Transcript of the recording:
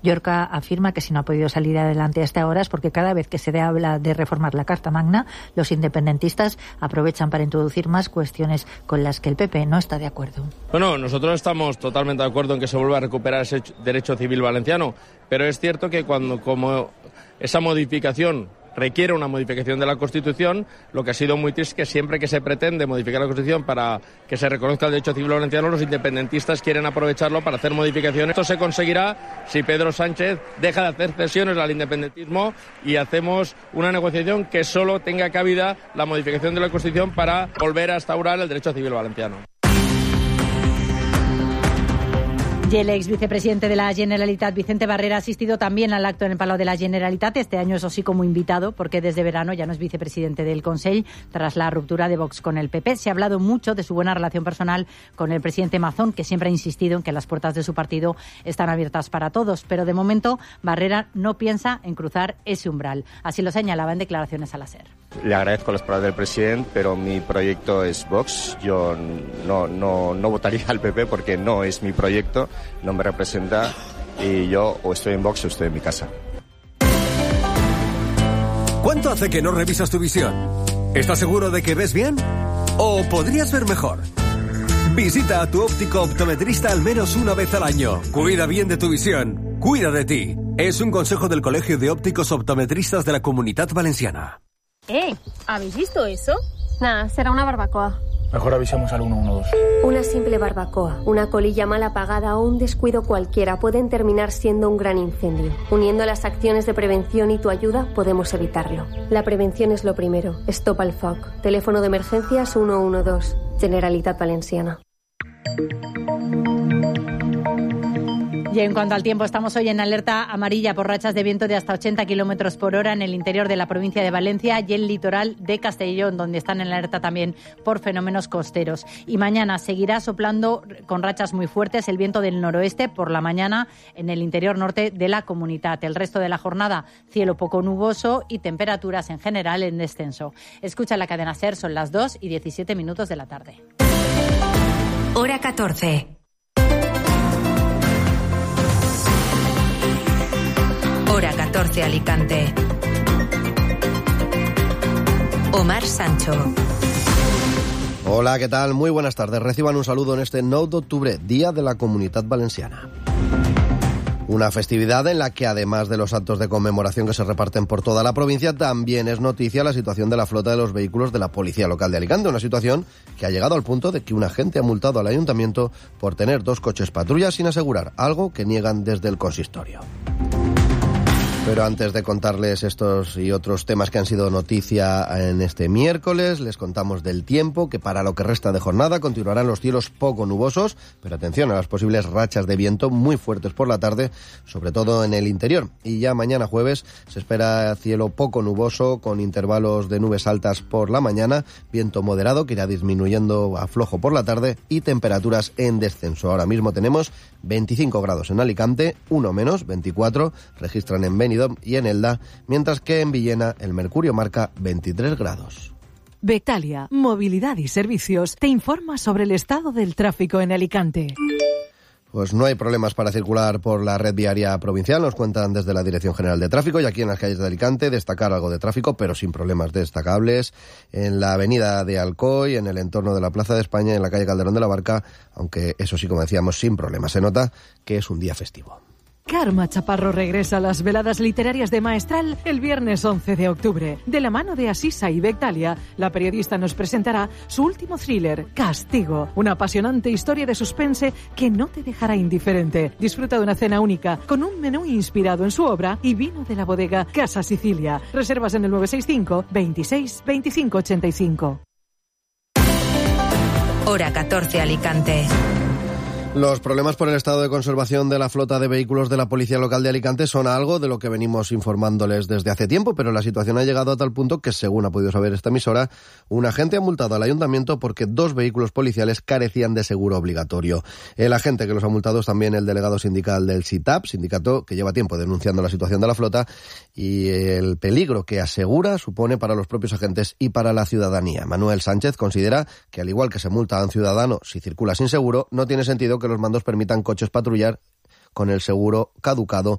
Llorca afirma que si no ha podido salir adelante hasta ahora es porque cada vez que se habla de reformar la Carta Magna, los independentistas aprovechan para introducir más cuestiones con las que el PP no está de acuerdo. Bueno, nosotros estamos totalmente de acuerdo en que se vuelva a recuperar ese derecho civil valenciano, pero es cierto que como esa modificación requiere una modificación de la Constitución, lo que ha sido muy triste es que siempre que se pretende modificar la Constitución para que se reconozca el derecho civil valenciano, los independentistas quieren aprovecharlo para hacer modificaciones. Esto se conseguirá si Pedro Sánchez deja de hacer cesiones al independentismo y hacemos una negociación que solo tenga cabida la modificación de la Constitución para volver a instaurar el derecho civil valenciano. Y el ex vicepresidente de la Generalitat, Vicente Barrera, ha asistido también al acto en el Palau de la Generalitat, este año eso sí como invitado, porque desde verano ya no es vicepresidente del Consell, tras la ruptura de Vox con el PP. Se ha hablado mucho de su buena relación personal con el presidente Mazón, que siempre ha insistido en que las puertas de su partido están abiertas para todos, pero de momento Barrera no piensa en cruzar ese umbral. Así lo señalaba en declaraciones a la SER. Le agradezco las palabras del presidente, pero mi proyecto es Vox. Yo no votaría al PP porque no es mi proyecto, no me representa, y yo o estoy en Vox o estoy en mi casa. ¿Cuánto hace que no revisas tu visión? ¿Estás seguro de que ves bien? ¿O podrías ver mejor? Visita a tu óptico optometrista al menos una vez al año. Cuida bien de tu visión. Cuida de ti. Es un consejo del Colegio de Ópticos Optometristas de la Comunitat Valenciana. ¿Habéis visto eso? Nada, será una barbacoa. Mejor avisamos al 112. Una simple barbacoa, una colilla mal apagada o un descuido cualquiera pueden terminar siendo un gran incendio. Uniendo las acciones de prevención y tu ayuda, podemos evitarlo. La prevención es lo primero. Stop al foc. Teléfono de emergencias 112. Generalitat Valenciana. Y en cuanto al tiempo, estamos hoy en alerta amarilla por rachas de viento de hasta 80 kilómetros por hora en el interior de la provincia de Valencia y el litoral de Castellón, donde están en alerta también por fenómenos costeros. Y mañana seguirá soplando con rachas muy fuertes el viento del noroeste por la mañana en el interior norte de la comunidad. El resto de la jornada, cielo poco nuboso y temperaturas en general en descenso. Escucha la cadena SER, son las 2:17 de la tarde. Hora 14. Hora 14 Alicante. Omar Sancho. Hola, ¿qué tal? Muy buenas tardes. Reciban un saludo en este 9 de octubre, Día de la Comunitat Valenciana. Una festividad en la que, además de los actos de conmemoración que se reparten por toda la provincia, también es noticia la situación de la flota de los vehículos de la Policía Local de Alicante. Una situación que ha llegado al punto de que un agente ha multado al ayuntamiento por tener 2 coches patrullas sin asegurar, algo que niegan desde el consistorio. Pero antes de contarles estos y otros temas que han sido noticia en este miércoles, les contamos del tiempo, que para lo que resta de jornada continuarán los cielos poco nubosos, pero atención a las posibles rachas de viento muy fuertes por la tarde, sobre todo en el interior. Y ya mañana jueves se espera cielo poco nuboso, con intervalos de nubes altas por la mañana, viento moderado que irá disminuyendo a flojo por la tarde y temperaturas en descenso. Ahora mismo tenemos 25 grados en Alicante, 1 menos, 24, registran en Benidorm y en Elda, mientras que en Villena el mercurio marca 23 grados. Bectalia, Movilidad y Servicios, te informa sobre el estado del tráfico en Alicante. Pues no hay problemas para circular por la red viaria provincial, nos cuentan desde la Dirección General de Tráfico, y aquí en las calles de Alicante destacar algo de tráfico, pero sin problemas destacables, en la avenida de Alcoy, en el entorno de la Plaza de España, en la calle Calderón de la Barca, aunque eso sí, como decíamos, sin problemas. Se nota que es un día festivo. Karma Chaparro regresa a las veladas literarias de Maestral el viernes 11 de octubre. De la mano de Asisa y Bectalia, la periodista nos presentará su último thriller, Castigo, una apasionante historia de suspense que no te dejará indiferente. Disfruta de una cena única, con un menú inspirado en su obra y vino de la bodega Casa Sicilia. Reservas en el 965 26 25 85. Hora 14 Alicante. Los problemas por el estado de conservación de la flota de vehículos de la Policía Local de Alicante son algo de lo que venimos informándoles desde hace tiempo, pero la situación ha llegado a tal punto que, según ha podido saber esta emisora, un agente ha multado al ayuntamiento porque 2 vehículos policiales carecían de seguro obligatorio. El agente que los ha multado es también el delegado sindical del SITAP, sindicato que lleva tiempo denunciando la situación de la flota y el peligro que asegura supone para los propios agentes y para la ciudadanía. Manuel Sánchez considera que, al igual que se multa a un ciudadano si circula sin seguro, no tiene sentido que los mandos permitan coches patrullar con el seguro caducado